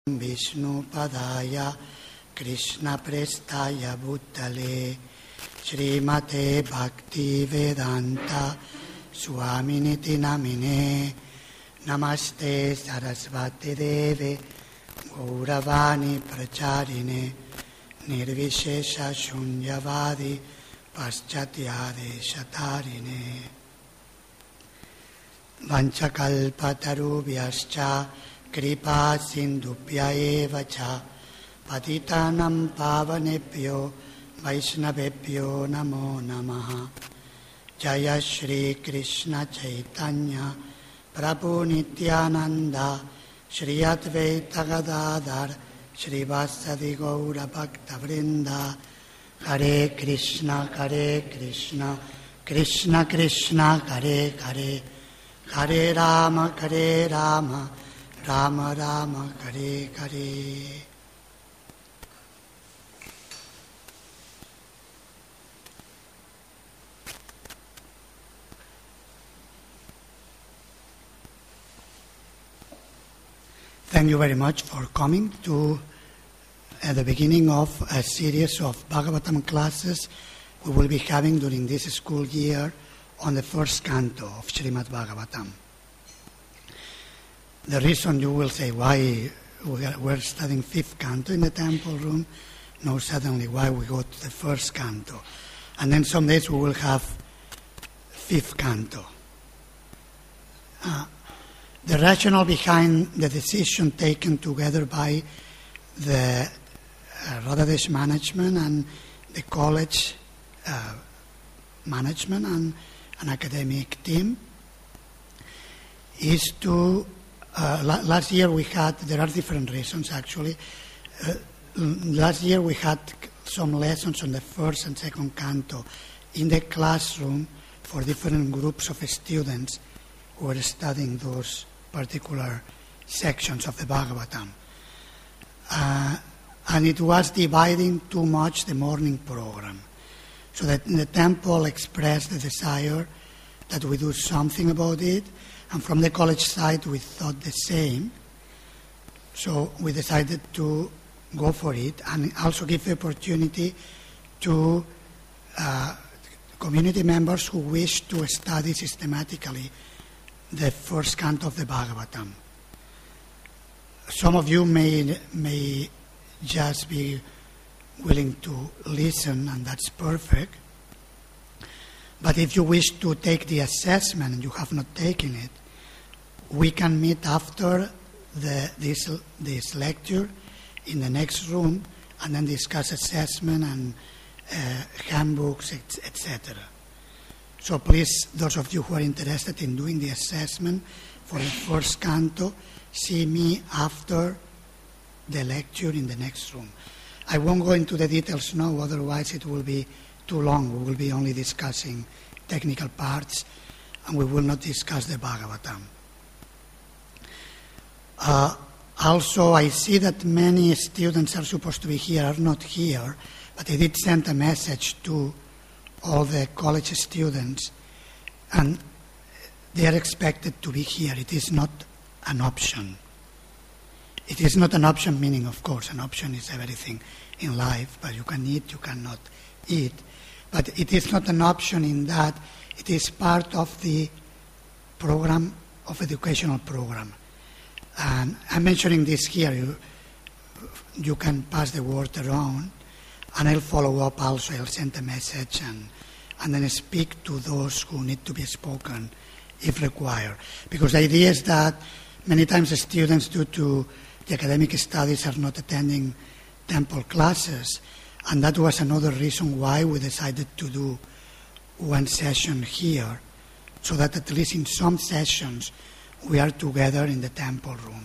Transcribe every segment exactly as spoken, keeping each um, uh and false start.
Vishnupadaya Krishna Prestaya Bhutale Srimate Bhakti Vedanta Swaminiti Namine Namaste Sarasvati Deve Gauravani Pracharine Nirvishesha Shunyavadi Paschatyade Shatarine Vanchakalpatarubhyascha Kripa Sindhubhya eva cha Patitanam pavanebhyo Vaishnavebhyo namo namaha Jaya Shri Krishna Chaitanya Prabhu Nityananda Shri Advaita Gadadhar Shri Vasadi Gaura Bhakta Vrinda Hare Krishna Hare Krishna Krishna Krishna Hare Hare Hare Rama Hare Rama Rama Rama Hare Hare. Thank you very much for coming to at the beginning of a series of Bhagavatam classes we will be having during this school year on the first canto of Srimad Bhagavatam. The reason you will say why we are, we're studying fifth canto in the temple room, no, suddenly why we go to the first canto. And then some days we will have fifth canto. Uh, the rationale behind the decision taken together by the uh, Radhadesh management and the college uh, management and an academic team is to Uh, la- last year we had, there are different reasons actually. Uh, last year we had some lessons on the first and second canto in the classroom for different groups of students who were studying those particular sections of the Bhagavatam. Uh, and it was dividing too much the morning program. So that the temple expressed the desire that we do something about it. And from the college side, we thought the same. So we decided to go for it and also give the opportunity to uh, community members who wish to study systematically the first canto of the Bhagavatam. Some of you may, may just be willing to listen, and that's perfect. But if you wish to take the assessment and you have not taken it, we can meet after the, this, this lecture in the next room and then discuss assessment and uh, handbooks, et cetera. So please, those of you who are interested in doing the assessment for the first canto, see me after the lecture in the next room. I won't go into the details now, otherwise it will be too long. We will be only discussing technical parts and we will not discuss the Bhagavatam. Uh, also, I see that many students are supposed to be here, are not here, but I did send a message to all the college students, and they are expected to be here. It is not an option. It is not an option, meaning, of course, an option is everything in life, but you can eat, you cannot eat. But it is not an option in that it is part of the program, of educational program. And I'm mentioning this here. You, you can pass the word around, and I'll follow up also. I'll send a message and, and then speak to those who need to be spoken if required. Because the idea is that many times the students, due to the academic studies, are not attending temple classes, and that was another reason why we decided to do one session here, so that at least in some sessions we are together in the temple room.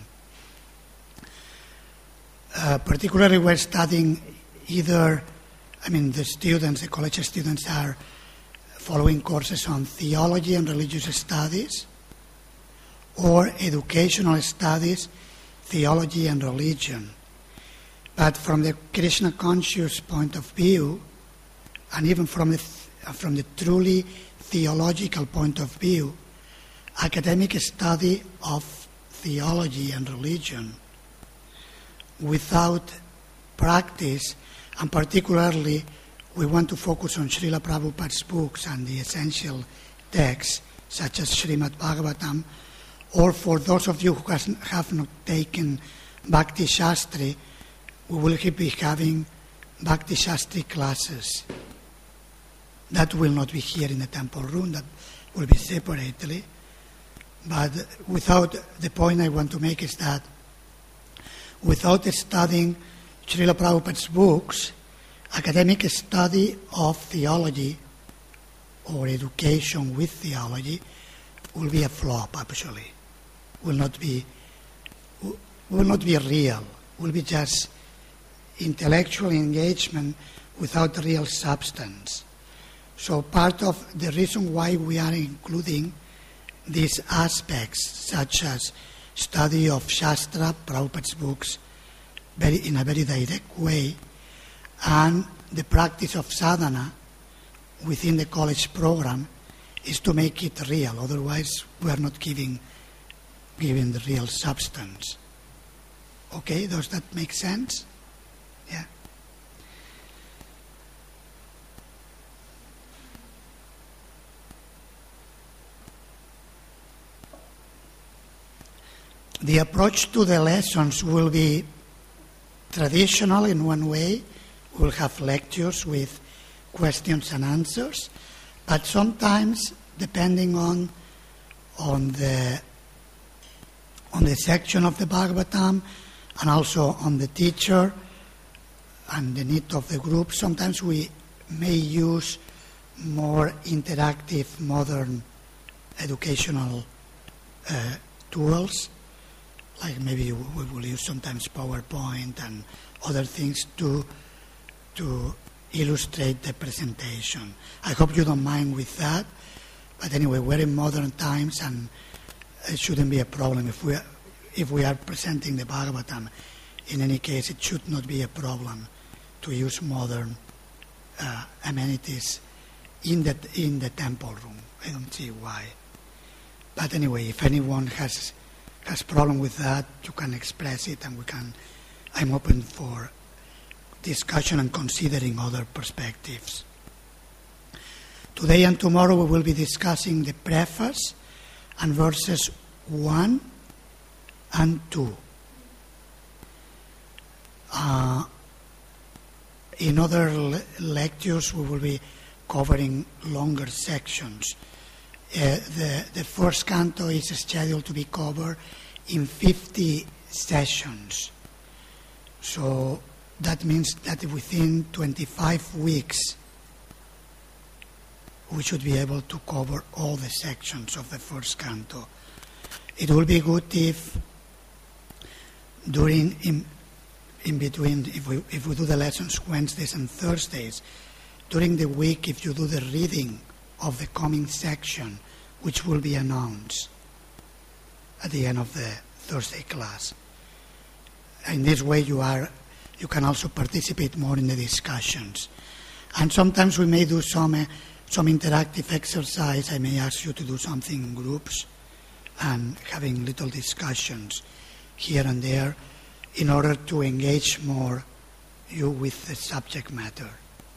Uh, particularly we're studying either, I mean the students, the college students are following courses on theology and religious studies, or educational studies, theology and religion. But from the Krishna conscious point of view, and even from the, from the truly theological point of view, academic study of theology and religion without practice, and particularly we want to focus on Srila Prabhupada's books and the essential texts, such as Srimad Bhagavatam, or for those of you who has, have not taken Bhakti Shastri, we will be having Bhakti Shastri classes. That will not be here in the temple room, that will be separately. But without, the point I want to make is that without studying Srila Prabhupada's books, academic study of theology or education with theology will be a flop, actually. Will not be, will not be real. Will be just intellectual engagement without real substance. So part of the reason why we are including these aspects, such as study of Shastra, Prabhupada's books, very, in a very direct way, and the practice of sadhana within the college program, is to make it real. Otherwise, we are not giving, giving the real substance. Okay, does that make sense? Yeah. The approach to the lessons will be traditional in one way. We'll have lectures with questions and answers, but sometimes, depending on on the on the section of the Bhagavatam and also on the teacher and the need of the group, sometimes we may use more interactive, modern educational uh, tools. Like maybe we will use sometimes PowerPoint and other things to to illustrate the presentation. I hope you don't mind with that. But anyway, we're in modern times, and it shouldn't be a problem if we are, if we are presenting the Bhagavatam. In any case, it should not be a problem to use modern uh, amenities in the in the temple room. I don't see why. But anyway, if anyone has has problem with that, you can express it, and we can. I'm open for discussion and considering other perspectives. Today and tomorrow we will be discussing the preface and verses one and two. Uh, in other le- lectures we will be covering longer sections. Uh, the, the first canto is scheduled to be covered in fifty sessions. So that means that within twenty-five weeks we should be able to cover all the sections of the first canto. It will be good if during, in, in between, if we, if we do the lessons Wednesdays and Thursdays, during the week if you do the reading of the coming section, which will be announced at the end of the Thursday class. In this way you are you can also participate more in the discussions. And sometimes we may do some uh, some interactive exercise. I may ask you to do something in groups and having little discussions here and there in order to engage more you with the subject matter.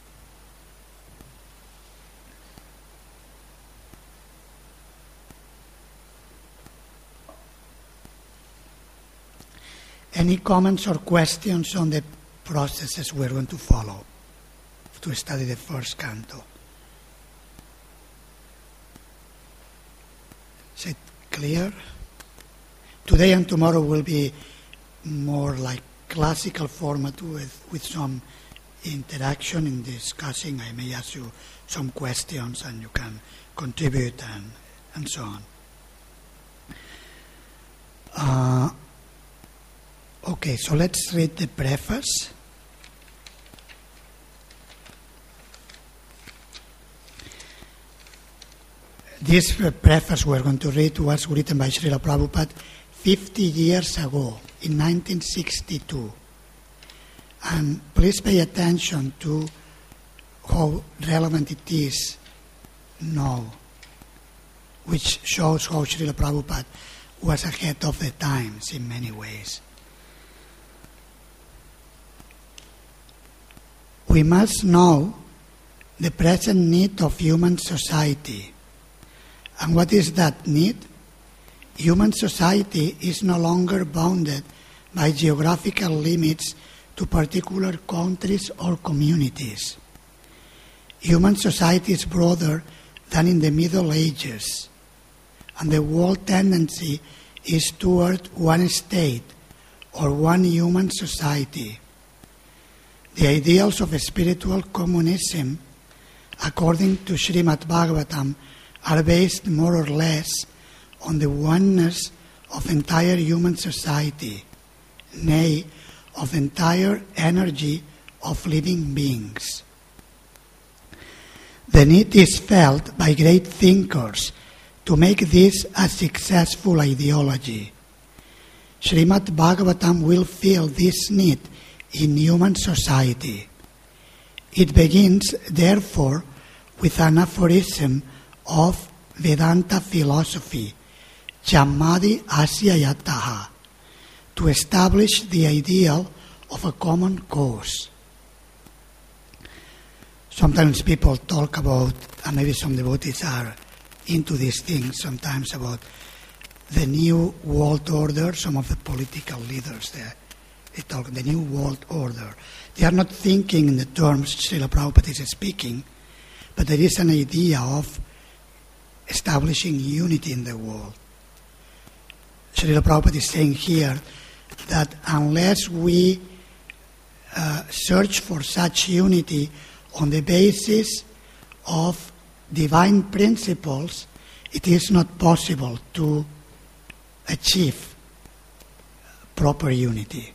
Any comments or questions on the processes we're going to follow to study the first canto? Is it clear? Today and tomorrow will be more like classical format with, with some interaction in discussing. I may ask you some questions and you can contribute and, and so on. Uh, Okay, so let's read the preface. This preface we're going to read was written by Srila Prabhupada fifty years ago, in nineteen sixty-two. And please pay attention to how relevant it is now, which shows how Srila Prabhupada was ahead of the times in many ways. We must know the present need of human society. And what is that need? Human society is no longer bounded by geographical limits to particular countries or communities. Human society is broader than in the Middle Ages, and the world tendency is toward one state or one human society. The ideals of spiritual communism, according to Srimad Bhagavatam, are based more or less on the oneness of entire human society, nay, of entire energy of living beings. The need is felt by great thinkers to make this a successful ideology. Srimad Bhagavatam will fill this need in human society. It begins, therefore, with an aphorism of Vedanta philosophy, Jammadi Asya Yataha, to establish the ideal of a common cause. Sometimes people talk about, and maybe some devotees are into these things sometimes, about the new world order. Some of the political leaders there, they talk the new world order. They are not thinking in the terms Srila Prabhupada is speaking, but there is an idea of establishing unity in the world. Srila Prabhupada is saying here that unless we uh, search for such unity on the basis of divine principles, it is not possible to achieve proper unity.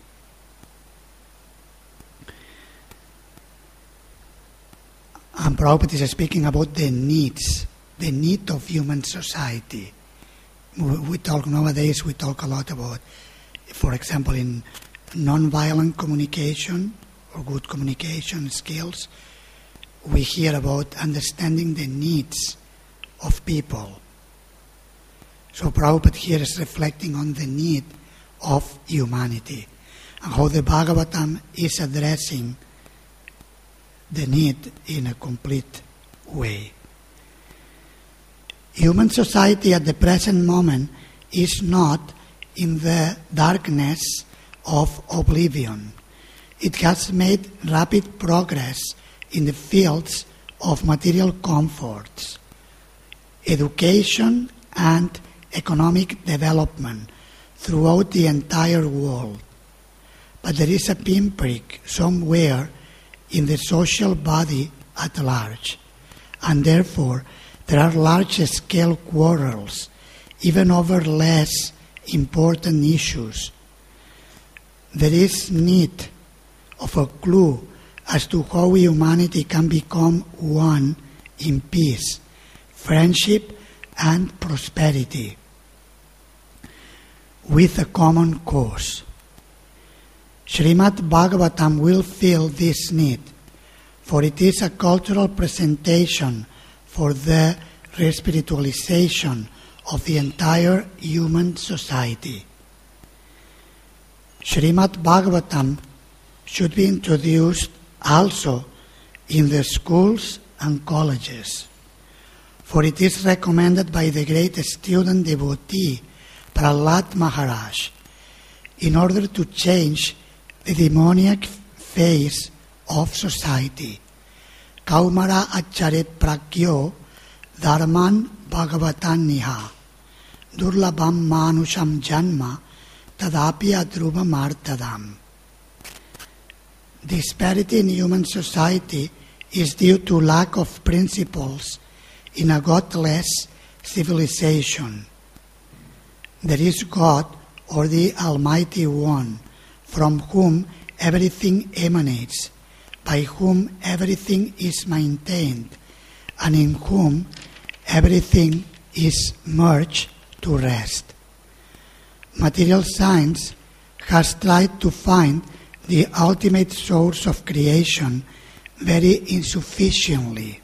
And Prabhupada is speaking about the needs, the need of human society. We talk nowadays, we talk a lot about, for example, in non-violent communication or good communication skills, we hear about understanding the needs of people. So Prabhupada here is reflecting on the need of humanity and how the Bhagavatam is addressing the need in a complete way. Human society at the present moment is not in the darkness of oblivion. It has made rapid progress in the fields of material comforts, education and economic development throughout the entire world. But there is a pinprick somewhere in the social body at large, and therefore there are large-scale quarrels, even over less important issues. There is need of a clue as to how humanity can become one in peace, friendship, and prosperity, with a common cause. Srimad Bhagavatam will fill this need, for it is a cultural presentation for the re-spiritualization of the entire human society. Srimad Bhagavatam should be introduced also in the schools and colleges, for it is recommended by the great student devotee Prahlad Maharaj in order to change the demoniac face of society. Kaumara acharet pragyo dharman bhagavatan niha durlabham manusham janma tadapi adrubam artadam. Disparity in human society is due to lack of principles in a godless civilization. There is God, or the Almighty One, from whom everything emanates, by whom everything is maintained, and in whom everything is merged to rest. Material science has tried to find the ultimate source of creation very insufficiently.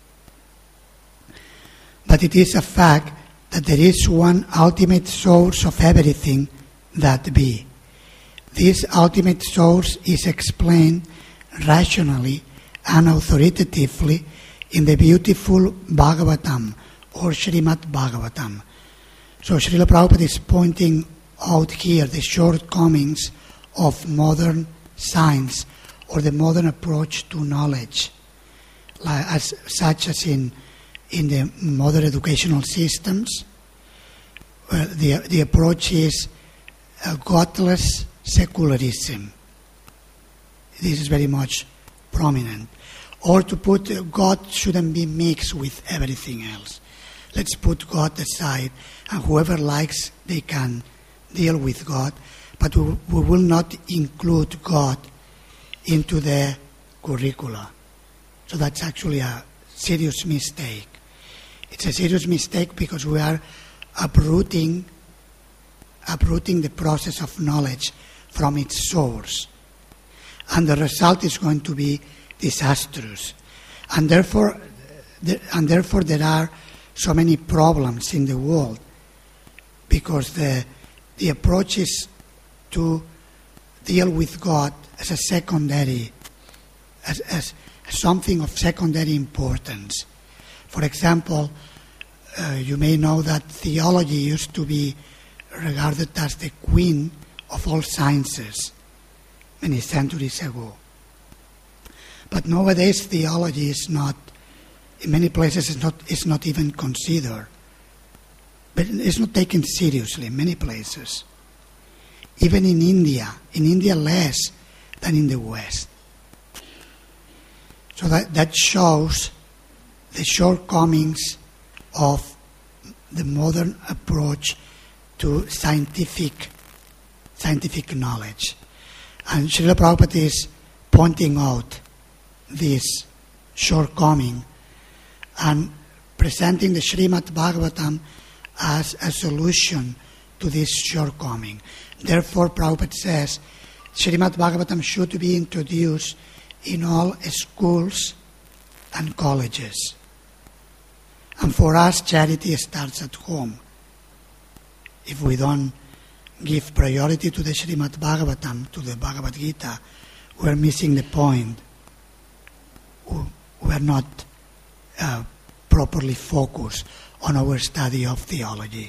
But it is a fact that there is one ultimate source of everything, that be. This ultimate source is explained rationally and authoritatively in the beautiful Bhagavatam or Srimad Bhagavatam. So Srila Prabhupada is pointing out here the shortcomings of modern science or the modern approach to knowledge, like as, such as in, in the modern educational systems. Well, the, the approach is a godless secularism. This is very much prominent. Or to put uh, God shouldn't be mixed with everything else. Let's put God aside, and whoever likes, they can deal with God, but we, we will not include God into the curricula. So that's actually a serious mistake. It's a serious mistake because we are uprooting, uprooting the process of knowledge from its source. And the result is going to be disastrous. And therefore, the, and therefore there are so many problems in the world, because the, the approach is to deal with God as a secondary, as, as something of secondary importance. For example, uh, you may know that theology used to be regarded as the queen of all sciences many centuries ago. But nowadays theology is not, in many places it's not, it's not even considered. But it's not taken seriously in many places. Even in India, in India less than in the West. So that, that shows the shortcomings of the modern approach to scientific, scientific knowledge. And Srila Prabhupada is pointing out this shortcoming and presenting the Srimad Bhagavatam as a solution to this shortcoming. Therefore, Prabhupada says, Srimad Bhagavatam should be introduced in all schools and colleges. And for us, charity starts at home. If we don't give priority to the Srimad Bhagavatam, to the Bhagavad Gita, we're missing the point. We're not uh, properly focused on our study of theology.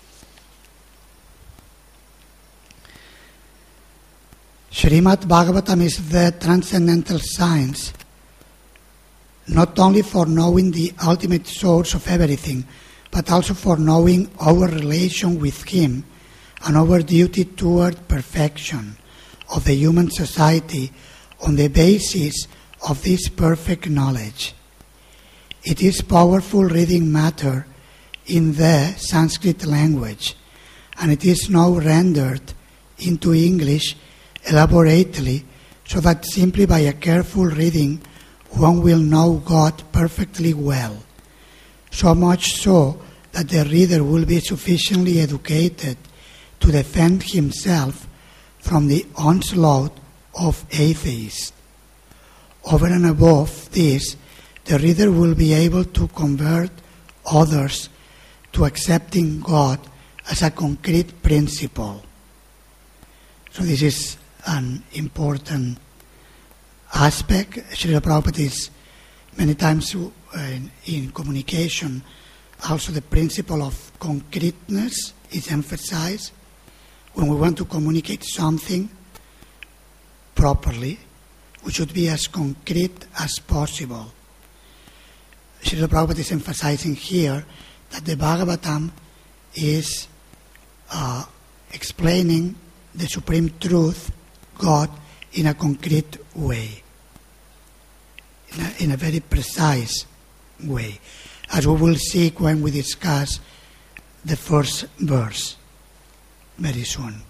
Srimad Bhagavatam is the transcendental science, not only for knowing the ultimate source of everything, but also for knowing our relation with Him and our duty toward perfection of the human society on the basis of this perfect knowledge. It is powerful reading matter in the Sanskrit language, and it is now rendered into English elaborately, so that simply by a careful reading one will know God perfectly well, so much so that the reader will be sufficiently educated to defend himself from the onslaught of atheists. Over and above this, the reader will be able to convert others to accepting God as a concrete principle. So this is an important aspect. Srila Prabhupada is many times uh, in, in communication, also the principle of concreteness is emphasized. When we want to communicate something properly, we should be as concrete as possible. Srila Prabhupada is emphasizing here that the Bhagavatam is uh, explaining the supreme truth, God, in a concrete way, in a, in a very precise way, as we will see when we discuss the first verse very soon.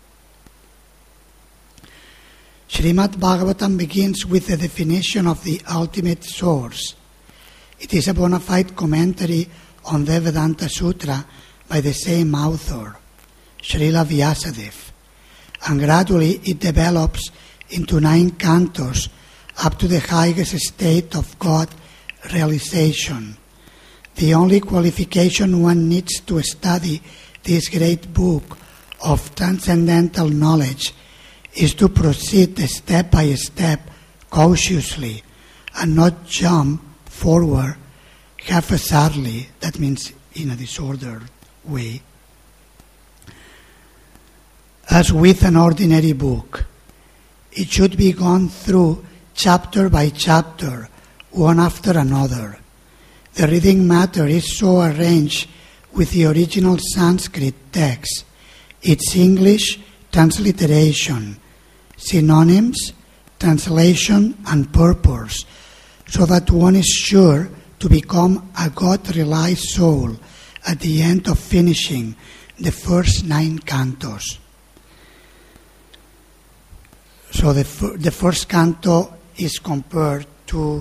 Srimad Bhagavatam begins with the definition of the ultimate source. It is a bona fide commentary on the Vedanta Sutra by the same author, Srila Vyasadeva, and gradually it develops into nine cantos up to the highest state of God realization. The only qualification one needs to study this great book of transcendental knowledge is to proceed step by step, cautiously, and not jump forward haphazardly, that means in a disordered way, as with an ordinary book. It should be gone through chapter by chapter, one after another. The reading matter is so arranged with the original Sanskrit text, its English transliteration, synonyms, translation, and purpose, so that one is sure to become a God-realized soul at the end of finishing the first nine cantos. So the, the first canto is compared to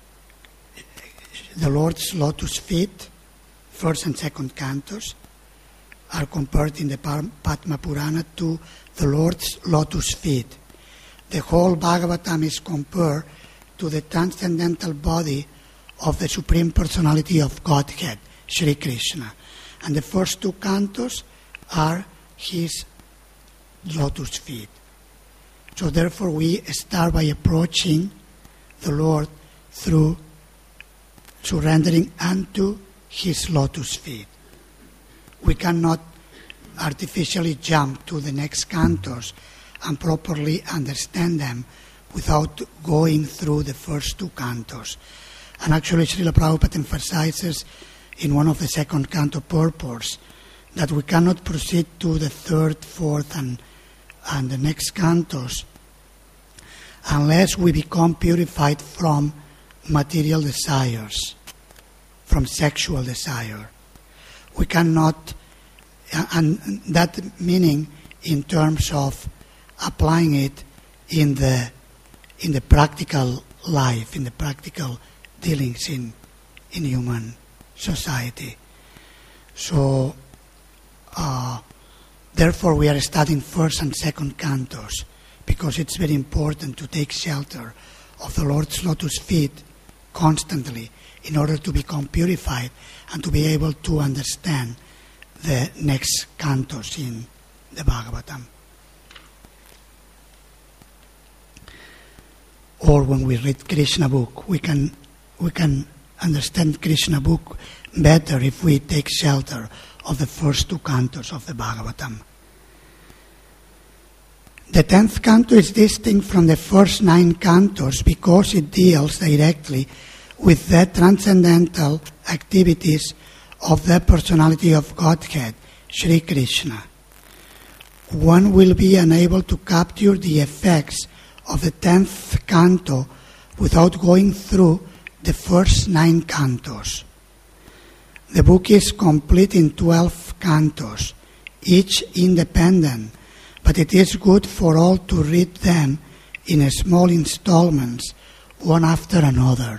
the Lord's lotus feet. First and second cantos are compared in the Padma Purana to the Lord's lotus feet. The whole Bhagavatam is compared to the transcendental body of the Supreme Personality of Godhead, Sri Krishna. And the first two cantos are his lotus feet. So therefore we start by approaching the Lord through surrendering unto his lotus feet. We cannot artificially jump to the next cantos and properly understand them without going through the first two cantos. And actually Srila Prabhupada emphasizes in one of the second canto purports that we cannot proceed to the third, fourth, and, and the next cantos unless we become purified from material desires, from sexual desire. We cannot, and that meaning in terms of applying it in the in the practical life, in the practical dealings in in human society. So, uh, therefore, we are studying first and second cantos because it's very important to take shelter of the Lord's lotus feet constantly in order to become purified and to be able to understand the next cantos in the Bhagavatam. Or when we read Krishna book, we can we can understand Krishna book better if we take shelter of the first two cantos of the Bhagavatam. The tenth canto is distinct from the first nine cantos because it deals directly with the transcendental activities of the personality of Godhead, Sri Krishna. One will be unable to capture the effects of the tenth canto without going through the first nine cantos. The book is complete in twelve cantos, each independent, but it is good for all to read them in small installments, one after another.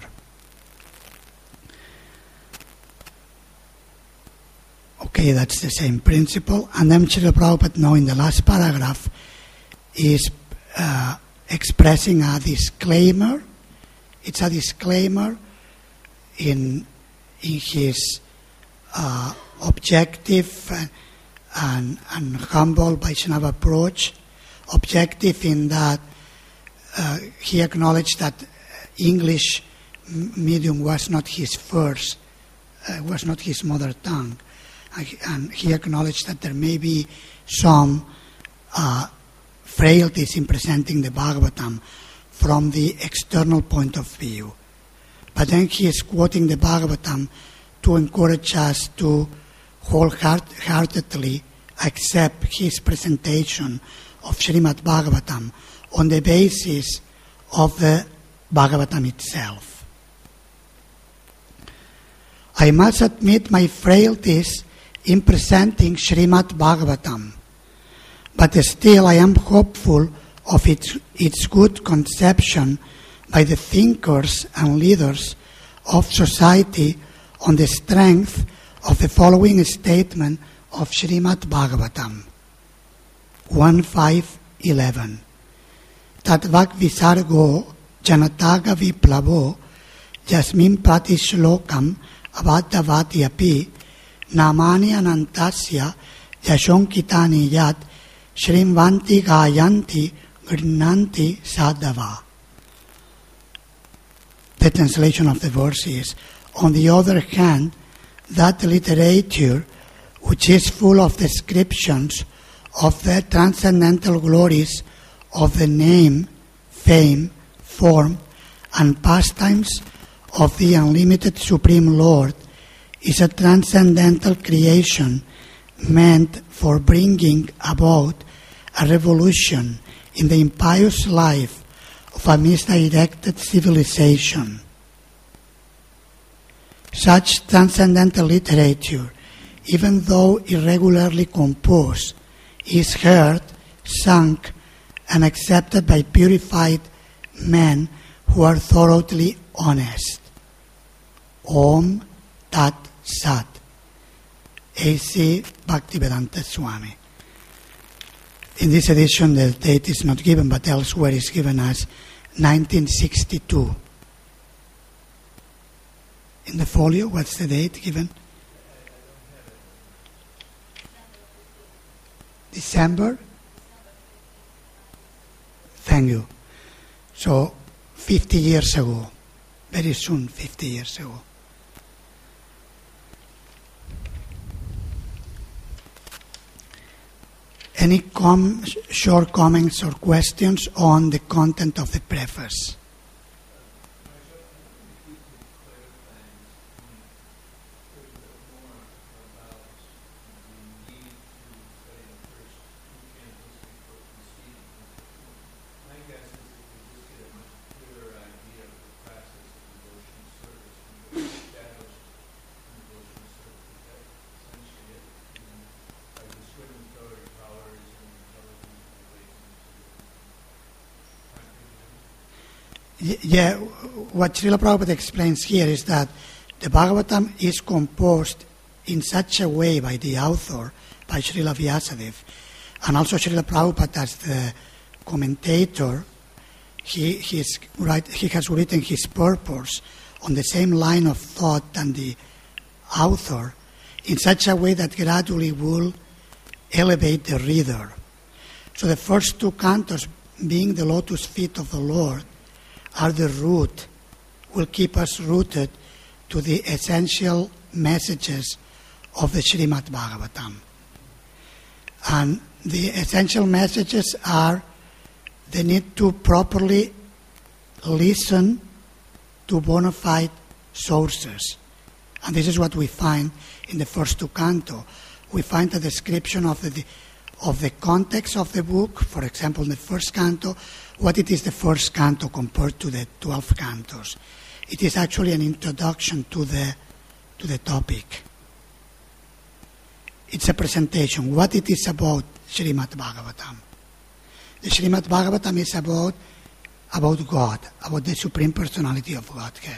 Okay, that's the same principle. And then Srila Prabhupada now in the last paragraph is uh, expressing a disclaimer. It's a disclaimer in, in his uh, objective and, and, and humble Vaishnava approach. Objective in that uh, he acknowledged that English medium was not his first, uh, was not his mother tongue. And he acknowledged that there may be some uh, frailties in presenting the Bhagavatam from the external point of view. But then he is quoting the Bhagavatam to encourage us to wholeheartedly accept his presentation of Srimad Bhagavatam on the basis of the Bhagavatam itself. I must admit my frailties in presenting Srimad Bhagavatam, but still I am hopeful of its, its good conception by the thinkers and leaders of society on the strength of the following statement of Srimad Bhagavatam one five eleven. Tatvak visargo janataga viplavo jasmin pratishlokam avadavati api namani anantasya yashonkitani yat shrimvanti gayanti grinanti sadhava. the translation of the verses. On the other hand, that literature, which is full of descriptions of the transcendental glories of the name, fame, form, and pastimes of the unlimited Supreme Lord, is a transcendental creation meant for bringing about a revolution in the impious life of a misdirected civilization. Such transcendental literature, even though irregularly composed, is heard, sung, and accepted by purified men who are thoroughly honest. Om Tat Sat. A C Bhaktivedanta Swami. In this edition, the date is not given, but elsewhere is given as nineteen sixty-two. In the folio, what's the date given? December? Thank you. So, fifty years ago. Very soon, fifty years ago. Any com- short comments or questions on the content of the preface? Yeah, what Srila Prabhupada explains here is that the Bhagavatam is composed in such a way by the author, by Srila Vyasadeva, and also Srila Prabhupada as the commentator. He, he's, right, he has written his purpose on the same line of thought than the author, in such a way that gradually will elevate the reader. So the first two cantos, being the lotus feet of the Lord, are the root, will keep us rooted to the essential messages of the Srimad Bhagavatam. And the essential messages are the need to properly listen to bona fide sources. And this is what we find in the first two cantos. We find a description of the of the context of the book. For example, in the first canto, what it is the first canto compared to the twelve cantos. It is actually an introduction to the to the topic. It's a presentation, what it is about Srimad Bhagavatam. The Srimad Bhagavatam is about, about God, about the Supreme Personality of Godhead.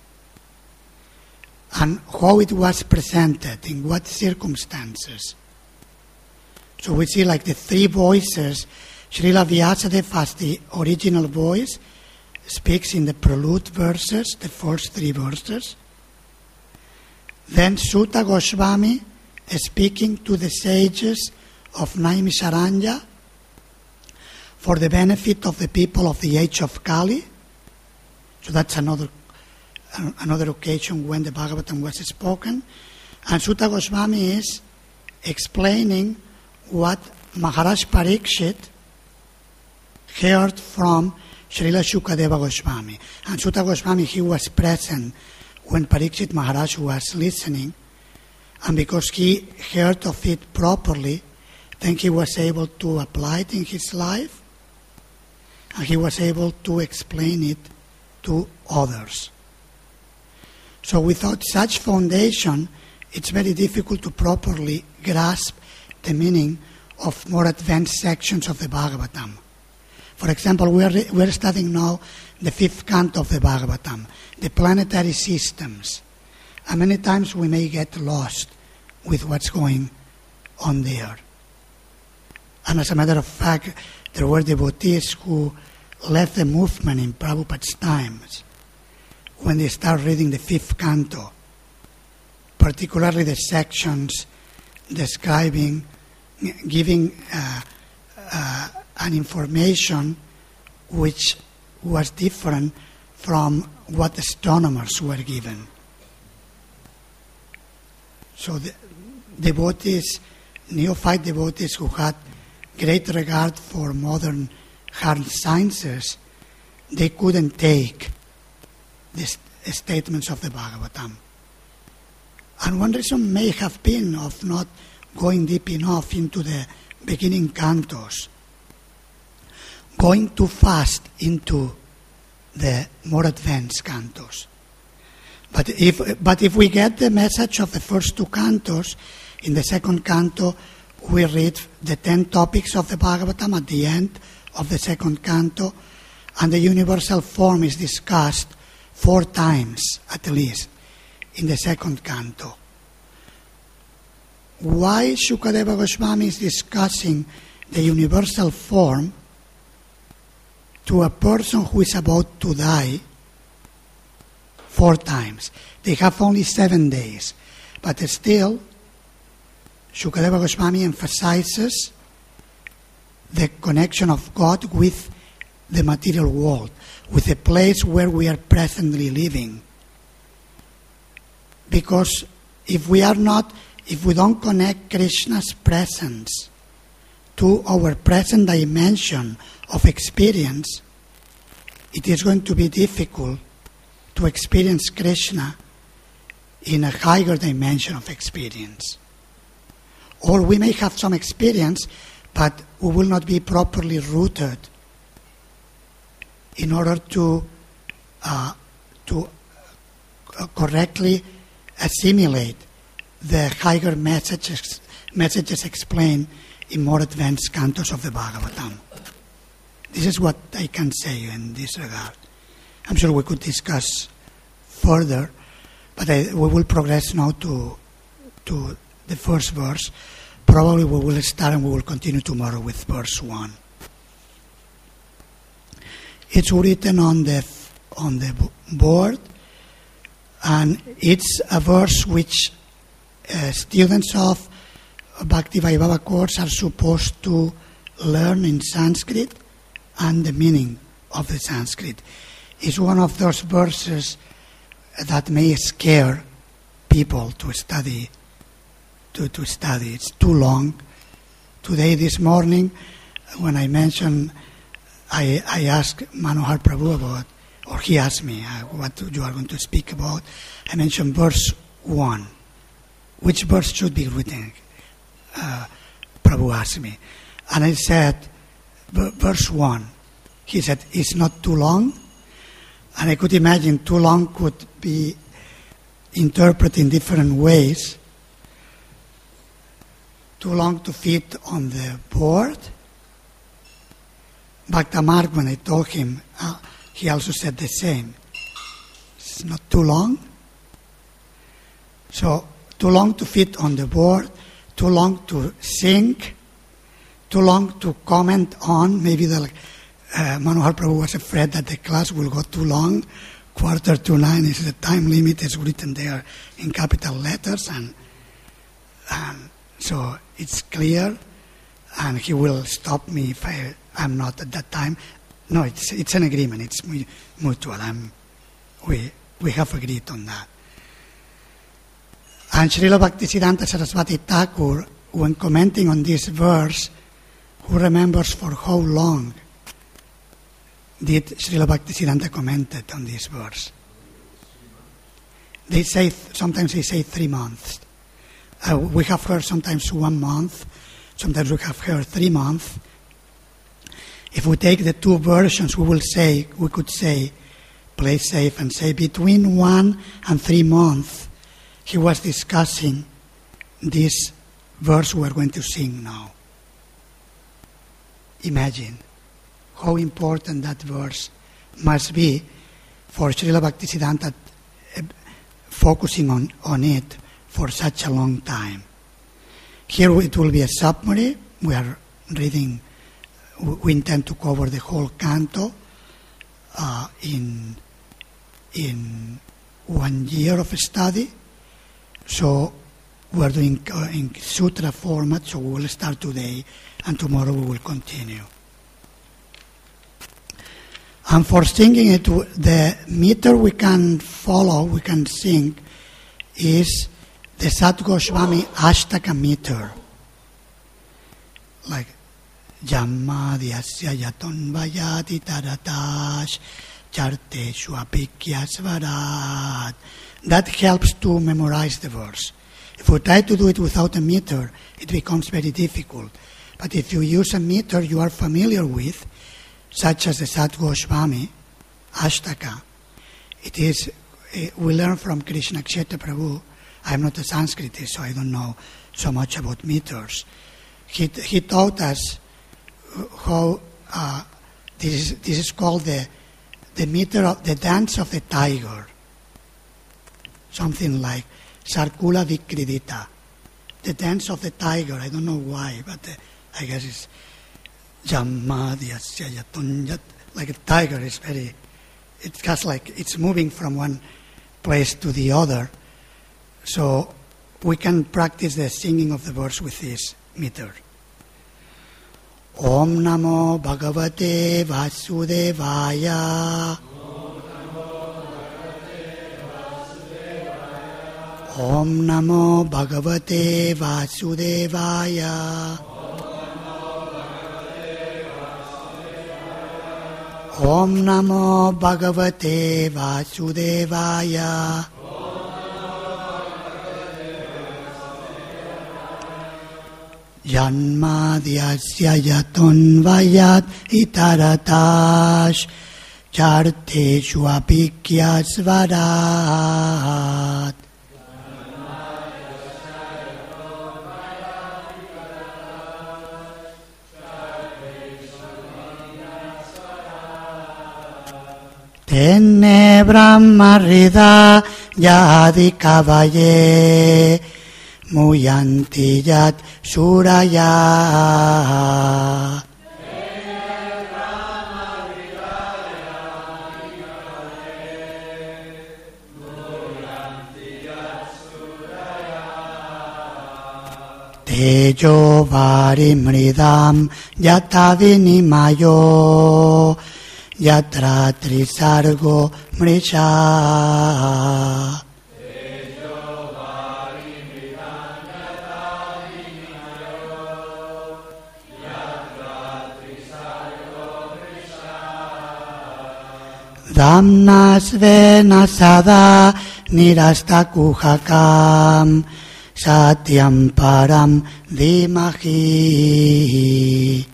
And how it was presented, in what circumstances. So we see like the three voices. Srila Vyasadeva as the original voice speaks in the prelude verses, the first three verses. Then Sutta Goswami is speaking to the sages of Naimisharanya for the benefit of the people of the age of Kali. So that's another another occasion when the Bhagavatam was spoken. And Sutta Goswami is explaining what Maharaj Parikshit heard from Srila Shukadeva Goswami. And Sutta Goswami, he was present when Parikshit Maharaj was listening. And because he heard of it properly, then he was able to apply it in his life. And he was able to explain it to others. So without such foundation, it's very difficult to properly grasp the meaning of more advanced sections of the Bhagavatam. For example, we are, we are studying now the fifth canto of the Bhagavatam, the planetary systems. And many times we may get lost with what's going on there. And as a matter of fact, there were devotees who left the movement in Prabhupada's times when they start reading the fifth canto, particularly the sections describing, giving uh, uh, an information which was different from what astronomers were given. So the devotees, neophyte devotees who had great regard for modern hard sciences, they couldn't take the st- statements of the Bhagavatam. And one reason may have been of not going deep enough into the beginning cantos, going too fast into the more advanced cantos. But if but if we get the message of the first two cantos, in the second canto we read the ten topics of the Bhagavatam at the end of the second canto, and the universal form is discussed four times at least in the second canto. Why Shukadeva Goswami is discussing the universal form to a person who is about to die four times? They have only seven days, but still Shukadeva Goswami emphasizes the connection of God with the material world, with the place where we are presently living. Because if we are not, if we don't connect Krishna's presence to our present dimension of experience, it is going to be difficult to experience Krishna in a higher dimension of experience. Or we may have some experience, but we will not be properly rooted in order to uh, to uh, correctly assimilate the higher messages messages explained in more advanced cantos of the Bhagavatam. This is what I can say in this regard. I'm sure we could discuss further, but I, we will progress now to to the first verse. Probably we will start and we will continue tomorrow with verse one. It's written on the on the board, and it's a verse which uh, students of Bhakti-Vaibhava course are supposed to learn in Sanskrit and the meaning of the Sanskrit. It's one of those verses that may scare people to study. To, to study. It's too long. Today, this morning, when I mentioned, I, I asked Manohar Prabhu about, or he asked me uh, what you are going to speak about. I mentioned verse one. Which verse should be written? Uh, Prabhu asked me. And I said, verse one. He said, it's not too long. And I could imagine too long could be interpreted in different ways. Too long to fit on the board. Bhaktamarg, when I told him, uh, he also said the same. It's not too long. So, too long to fit on the board, too long to sing, too long to comment on. Maybe the uh, Manohar Prabhu was afraid that the class will go too long. Quarter to nine is the time limit. It's written there in capital letters, and um, so it's clear, and he will stop me if I am not at that time. No, it's it's an agreement. It's mutual. I'm, we we have agreed on that. And Srila Bhaktisiddhanta Saraswati Thakur, when commenting on this verse, who remembers for how long did Srila Bhaktisiddhanta commented on this verse? They say, sometimes they say three months. Uh, we have heard sometimes one month, sometimes we have heard three months. If we take the two versions, we will say, we could say, play safe and say between one and three months, he was discussing this verse we are going to sing now. Imagine how important that verse must be for Srila Bhaktisiddhanta uh, focusing on, on it for such a long time. Here it will be a summary. We are reading, we intend to cover the whole canto uh, in, in one year of study. So we are doing uh, in sutra format, so we will start today and tomorrow we will continue. And for singing it, the meter we can follow, we can sing, is the Sat Goswami Ashtaka meter. Like, Jammadhyasya yaton vayati taratash charteshu apikya svarat. That helps to memorize the verse. If we try to do it without a meter, it becomes very difficult. But if you use a meter you are familiar with, such as the Sat Goswami Ashtaka, it is, we learn from Krishna Kshetra Prabhu. I am not a Sanskritist, so I don't know so much about meters. He, he taught us how uh, this is, this is called the the meter of the dance of the tiger. Something like Sarkula Vikridita, the dance of the tiger. I don't know why, but uh, I guess it's Jammadhyasya yaton. Like a tiger is very. It has like it's moving from one place to the other. So we can practice the singing of the verse with this meter. Om Namo Bhagavate Vasudevaya. Om Namo Bhagavate Vasudevaya. Om Namo Bhagavate Vasudevaya. Janmadhyasya yaton vayat itaratash charteshu apikya svarat. Tenne brahma rida yadi kavaye Muyanti yat suraya. Tejo varimridam yatavinimayo yatra trisargo mricha. Damnasvena sada nirastakuhakam satyam param dhimahi.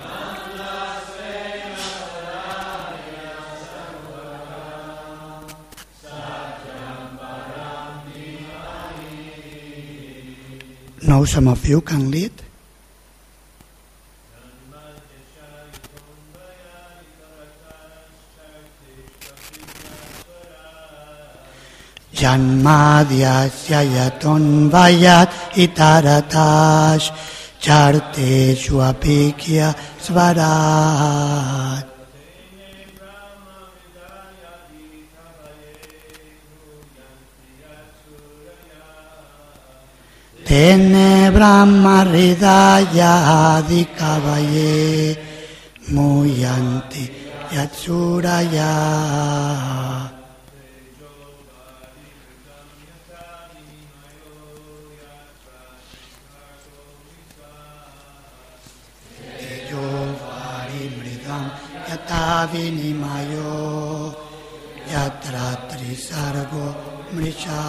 Now some of you can lead. Janmadhyasya yaton vayat itaratash charteshu apikya svarat. Tene brahma hridaya adhikavaye muyanti yatsuraya. Yatavinimayo yatra trisargo mricha.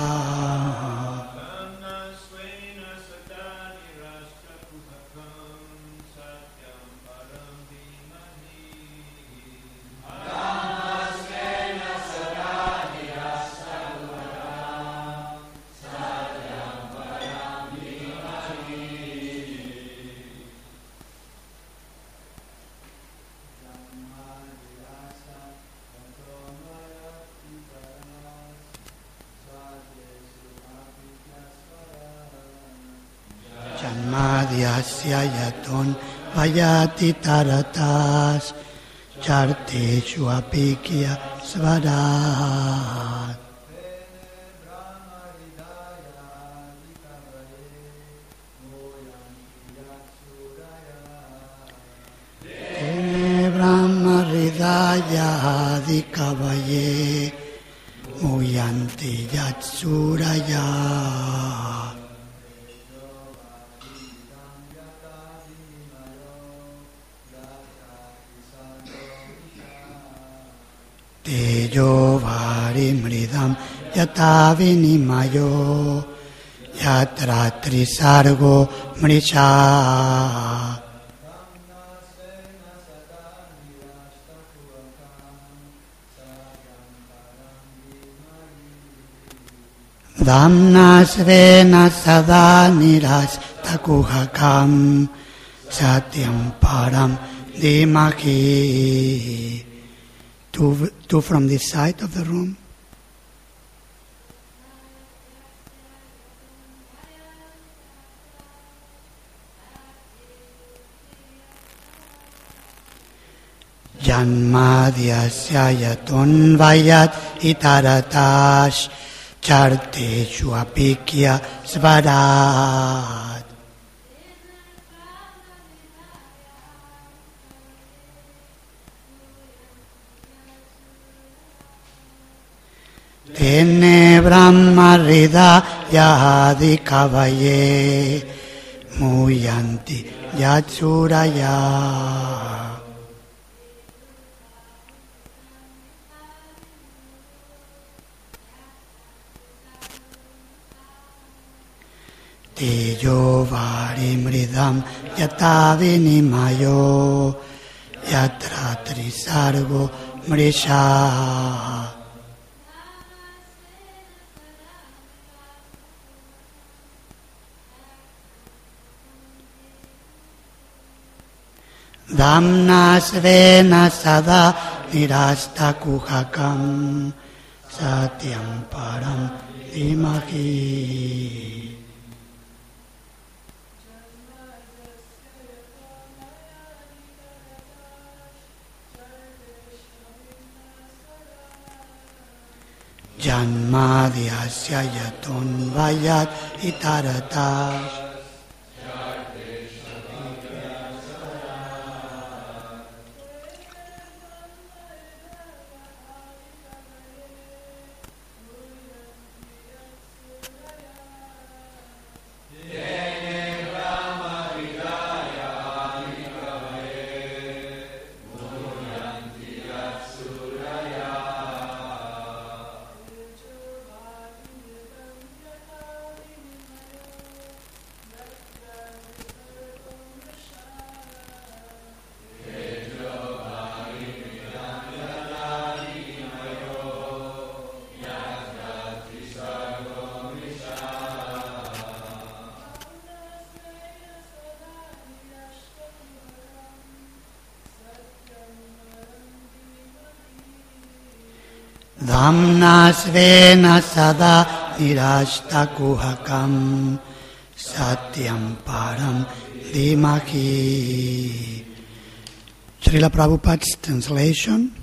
Janmadhyasya yaton vayati taratas charteshu apikya svarat. Tene brahma Hridaya Adikavaye Muyanti Yatsuraya Tejo Varimridam Yatavinimayo Yatra Trisargo Mricha Dhamna Svena Sada Niras Takuhakam Satyam Param Dimaki. Two, two from this side of the room. Janmadhyasya yaton vayat itaratash charteshu apikya svarat. Tene Brahma Hridaya Adikavaye Muyanti Yatsuraya. Tejo Varimridam Yatavinimayo Yatra Trisargo Mrisha. Dhamna Svena Sada Nirasta Kuhakam Satyam Param Dimaki. Janmadhyasya yaton vayat itaratash. Dhamna Svena Sada Nirashta Kuhakam Satyam Param Dimaki. Srila Prabhupada's translation.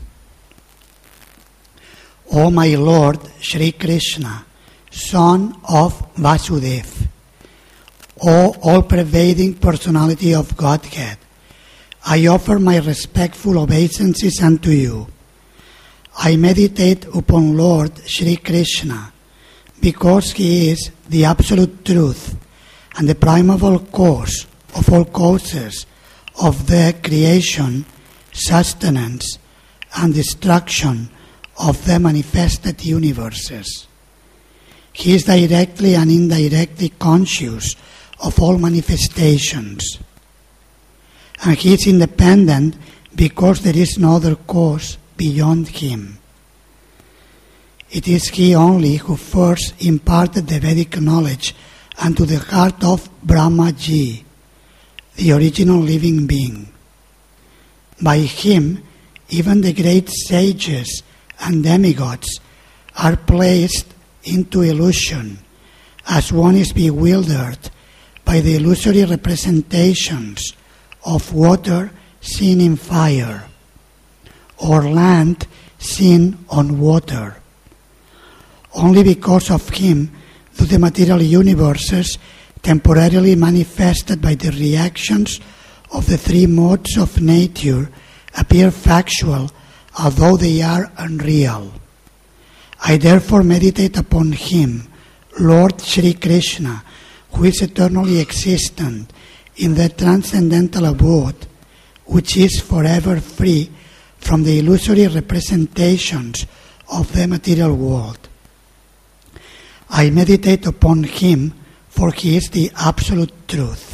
O my Lord Shri Krishna, son of Vasudeva, O all-pervading personality of Godhead, I offer my respectful obeisances unto you. I meditate upon Lord Shri Krishna because He is the absolute truth and the primeval cause of all causes of the creation, sustenance, and destruction of the manifested universes. He is directly and indirectly conscious of all manifestations, and He is independent because there is no other cause beyond Him. It is He only who first imparted the Vedic knowledge unto the heart of Brahmaji, the original living being. By Him, even the great sages and demigods are placed into illusion, as one is bewildered by the illusory representations of water seen in fire, or land seen on water. Only because of Him do the material universes, temporarily manifested by the reactions of the three modes of nature, appear factual although they are unreal. I therefore meditate upon Him, Lord Shri Krishna, who is eternally existent in the transcendental abode, which is forever free from the illusory representations of the material world. I meditate upon Him, for He is the absolute truth.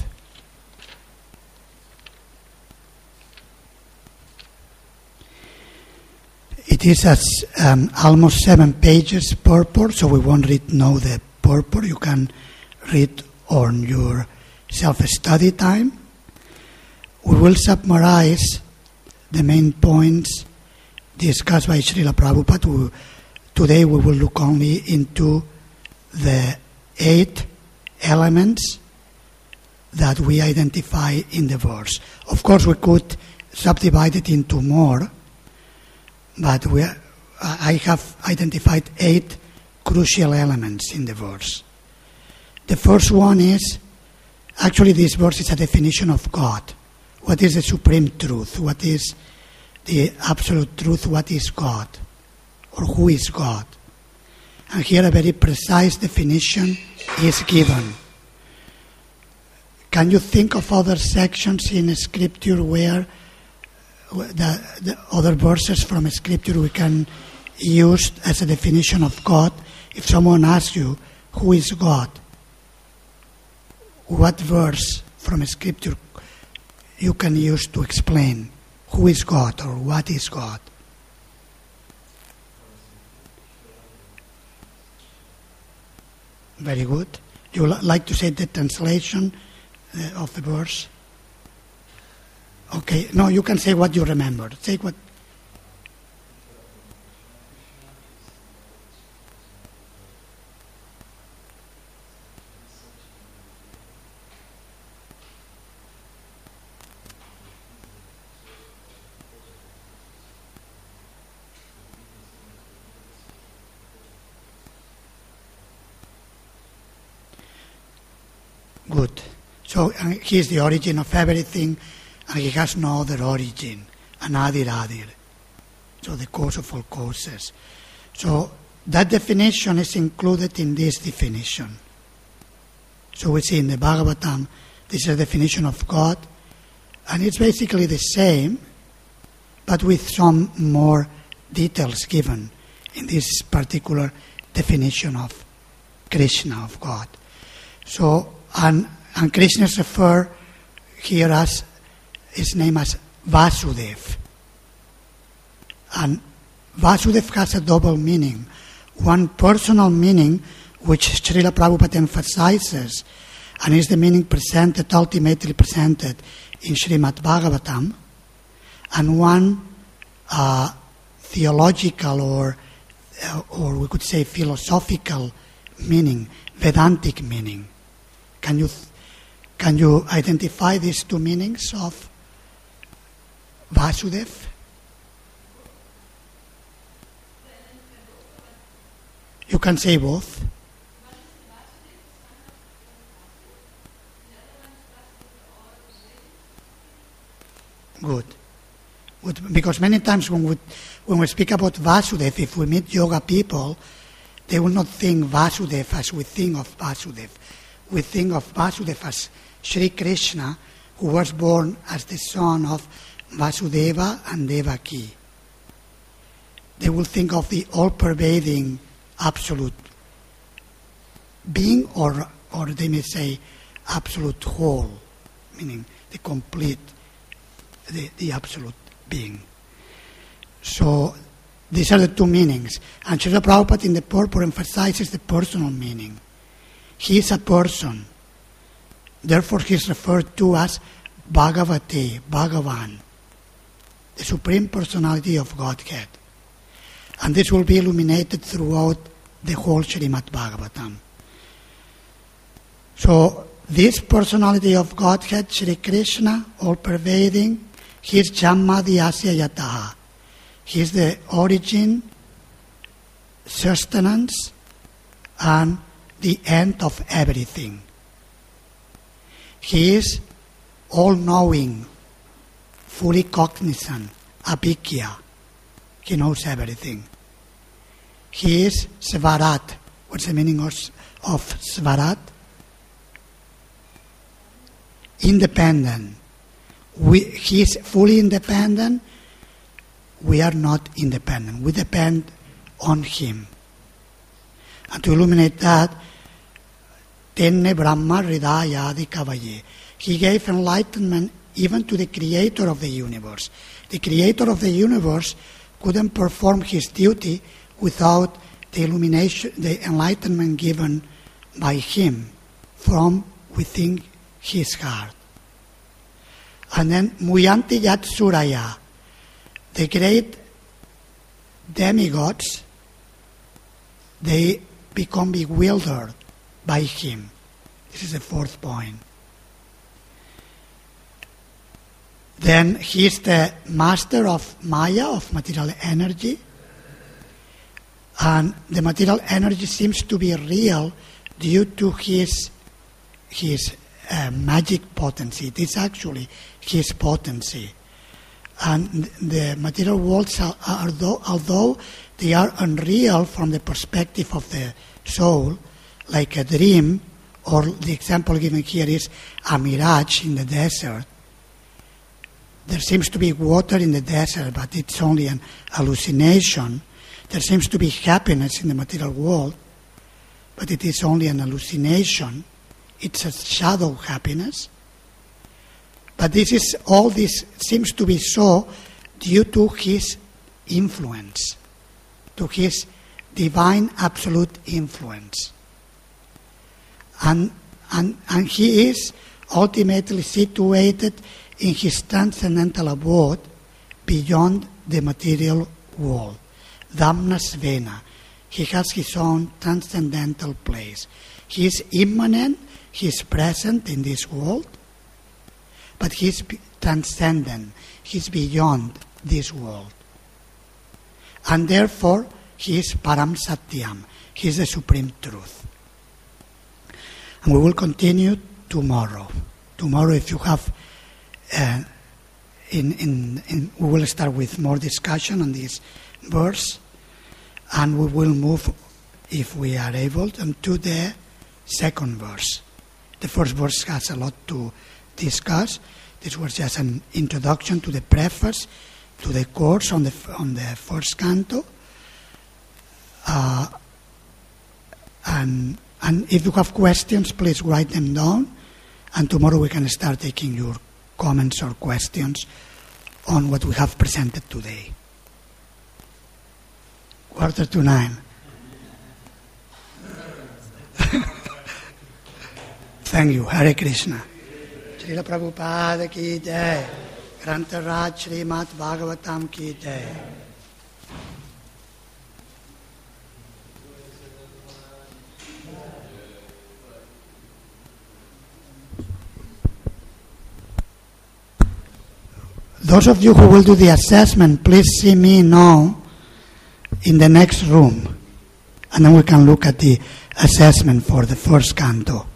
It is as um, almost seven pages purport, so we won't read now the purport. You can read on your self-study time. We will summarize the main points discussed by Srila Prabhupada. We, today we will look only into the eight elements that we identify in the verse. Of course, we could subdivide it into more, but we, I have identified eight crucial elements in the verse. The first one is, actually this verse is a definition of God. What is the supreme truth? What is the absolute truth? What is God? Or who is God? And here a very precise definition is given. Can you think of other sections in Scripture where the, the other verses from Scripture we can use as a definition of God? If someone asks you, who is God? What verse from Scripture you can use to explain who is God or what is God? Very good. You would like to say the translation uh, of the verse? Okay. No, you can say what you remember. Say what. Good. So uh, he is the origin of everything, and he has no other origin, anadir adir. So the cause of all causes. So that definition is included in this definition. So we see in the Bhagavatam, this is a definition of God, and it's basically the same, but with some more details given in this particular definition of Krishna, of God. So And, and Krishna is referred here as, his name as Vasudev. And Vasudev has a double meaning. One personal meaning, which Srila Prabhupada emphasizes, and is the meaning presented, ultimately presented in Srimad Bhagavatam, and one uh, theological or, uh, or we could say philosophical meaning, Vedantic meaning. Can you can you identify these two meanings of Vasudev? You can say both. Good. Good. Because many times when we when we speak about Vasudev, if we meet yoga people, they will not think Vasudev as we think of Vasudev. We think of Vasudev as Sri Krishna, who was born as the son of Vasudeva and Devaki. They will think of the all-pervading absolute being, or, or they may say absolute whole, meaning the complete, the, the absolute being. So these are the two meanings. And Srila Prabhupada in the purport emphasizes the personal meaning. He is a person. Therefore, he is referred to as Bhagavate, Bhagavan, the Supreme Personality of Godhead. And this will be illuminated throughout the whole Srimad Bhagavatam. So, this personality of Godhead, Sri Krishna, all-pervading, he is Jammadi Asya Yataha. He is the origin, sustenance, and the end of everything. He is all-knowing, fully cognizant, abhikya. He knows everything. He is Svarat. What's the meaning of, of Svarat? Independent. We, he is fully independent. We are not independent. We depend on him. And to illuminate that, Tenne Brahma Hridaya Adi Kavaye. He gave enlightenment even to the creator of the universe. The creator of the universe couldn't perform his duty without the illumination, the enlightenment given by him from within his heart. And then Muyanti Yat Suraya, the great demigods, they become bewildered by him. This is the fourth point. Then he is the master of Maya, of material energy. And the material energy seems to be real due to his, his uh, magic potency. It is actually his potency. And the material worlds, are, are although, although they are unreal from the perspective of the soul, like a dream, or the example given here is a mirage in the desert. There seems to be water in the desert, but it's only an hallucination. There seems to be happiness in the material world, but it is only an hallucination. It's a shadow happiness. But this is all this seems to be so due to his influence, to his divine absolute influence. And, and, and he is ultimately situated in his transcendental abode beyond the material world. Dhammasvena. He has his own transcendental place. He is immanent, he is present in this world, but he is transcendent, he is beyond this world. And therefore, he is Param Satyam, he is the supreme truth. And we will continue tomorrow. Tomorrow, if you have, uh, in, in, in, we will start with more discussion on this verse, and we will move, if we are able, to the second verse. The first verse has a lot to discuss. This was just an introduction to the preface, to the course on the on the first canto. Uh, and and if you have questions, please write them down. And tomorrow we can start taking your comments or questions on what we have presented today. Quarter to nine. Thank you. Hare Krishna. Srila Prabhupada ki jai. Grantaraj Srimad Bhagavatam ki jai. Those of you who will do the assessment, please see me now in the next room, and then we can look at the assessment for the first canto.